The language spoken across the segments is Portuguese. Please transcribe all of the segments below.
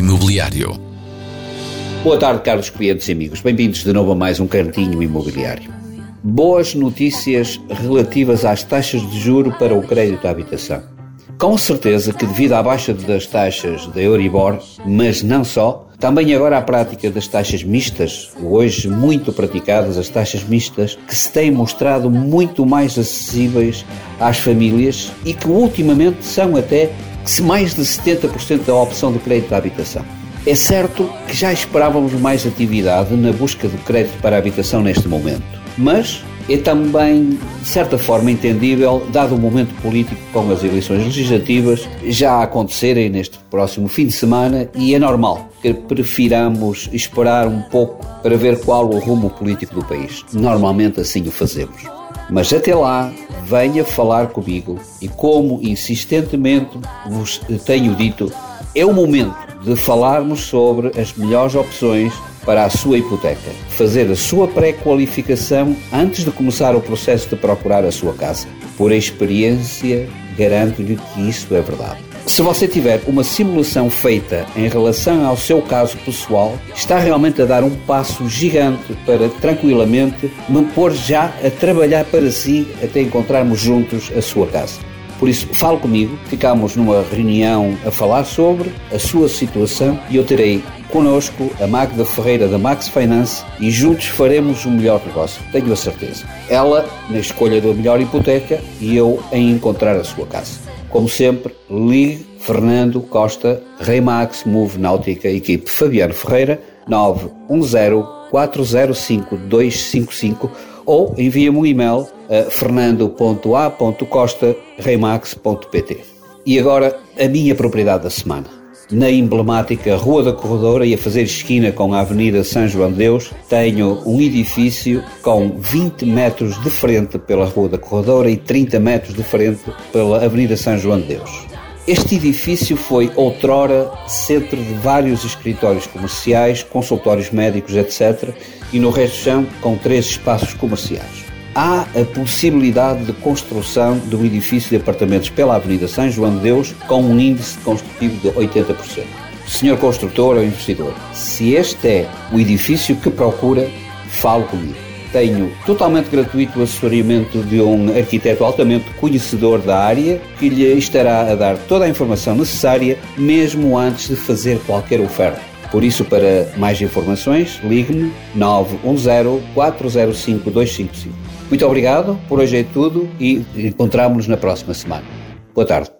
Imobiliário. Boa tarde, caros clientes e amigos. Bem-vindos de novo a mais um Cantinho Imobiliário. Boas notícias relativas às taxas de juro para o crédito à habitação. Com certeza que devido à baixa das taxas da Euribor, mas não só, também agora a prática das taxas mistas, hoje muito praticadas as taxas mistas, que se têm mostrado muito mais acessíveis às famílias e que ultimamente são até mais de 70% da opção de crédito à habitação. É certo que já esperávamos mais atividade na busca de crédito para a habitação neste momento, mas é também, de certa forma, entendível, dado o momento político com as eleições legislativas já a acontecerem neste próximo fim de semana, e é normal que prefiramos esperar um pouco para ver qual o rumo político do país. Normalmente assim o fazemos. Mas até lá, venha falar comigo e, como insistentemente vos tenho dito, é o momento de falarmos sobre as melhores opções para a sua hipoteca. Fazer a sua pré-qualificação antes de começar o processo de procurar a sua casa. Por experiência, garanto-lhe que isso é verdade. Se você tiver uma simulação feita em relação ao seu caso pessoal, está realmente a dar um passo gigante para tranquilamente me pôr já a trabalhar para si até encontrarmos juntos a sua casa. Por isso, fale comigo, ficamos numa reunião a falar sobre a sua situação e eu terei connosco a Magda Ferreira da Max Finance e juntos faremos o melhor negócio, tenho a certeza. Ela na escolha da melhor hipoteca e eu em encontrar a sua casa. Como sempre, ligue Fernando Costa, Remax Move Náutica, equipe Fabiano Ferreira, 910-405-255 ou envie-me um e-mail a fernando.a.costa@remax.pt. E agora, a minha propriedade da semana. Na emblemática Rua da Corredora e a fazer esquina com a Avenida São João de Deus, tenho um edifício com 20 metros de frente pela Rua da Corredora e 30 metros de frente pela Avenida São João de Deus. Este edifício foi outrora centro de vários escritórios comerciais, consultórios médicos, etc. e no resto são com 3 espaços comerciais. Há a possibilidade de construção de um edifício de apartamentos pela Avenida São João de Deus com um índice construtivo de 80%. Senhor construtor ou investidor, se este é o edifício que procura, fale comigo. Tenho totalmente gratuito o assessoramento de um arquiteto altamente conhecedor da área que lhe estará a dar toda a informação necessária mesmo antes de fazer qualquer oferta. Por isso, para mais informações, ligue-me 910-405-255. Muito obrigado, por hoje é tudo e encontramos-nos na próxima semana. Boa tarde.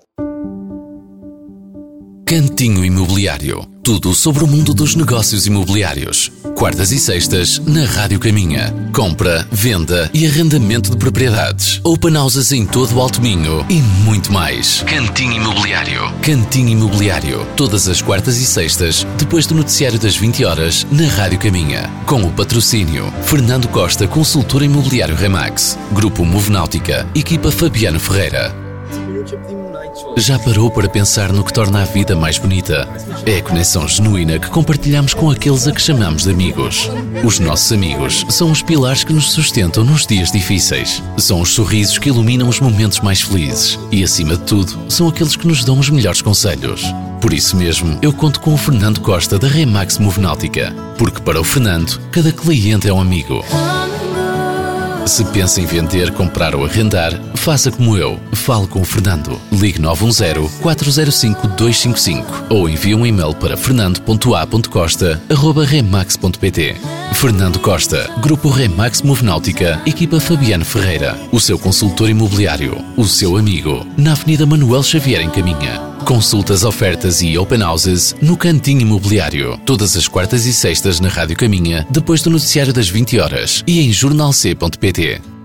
Cantinho Imobiliário. Tudo sobre o mundo dos negócios imobiliários. Quartas e sextas na Rádio Caminha. Compra, venda e arrendamento de propriedades. Open houses em todo o Alto Minho e muito mais. Cantinho Imobiliário. Cantinho Imobiliário. Todas as quartas e sextas, depois do noticiário das 20 horas, na Rádio Caminha. Com o patrocínio Fernando Costa, consultor imobiliário Remax. Grupo Move Náutica. Equipa Fabiano Ferreira. Já parou para pensar no que torna a vida mais bonita? É a conexão genuína que compartilhamos com aqueles a que chamamos de amigos. Os nossos amigos são os pilares que nos sustentam nos dias difíceis. São os sorrisos que iluminam os momentos mais felizes. E, acima de tudo, são aqueles que nos dão os melhores conselhos. Por isso mesmo, eu conto com o Fernando Costa da Remax Move Náutica. Porque para o Fernando, cada cliente é um amigo. Se pensa em vender, comprar ou arrendar, faça como eu. Fale com o Fernando. Ligue 910-405-255 ou envie um e-mail para fernando.a.costa@remax.pt. Fernando Costa, Grupo Remax Move Náutica, equipa Fabiano Ferreira. O seu consultor imobiliário, o seu amigo, na Avenida Manuel Xavier em Caminha. Consultas, ofertas e open houses no Cantinho Imobiliário. Todas as quartas e sextas na Rádio Caminha, depois do noticiário das 20 horas e em jornalc.pt.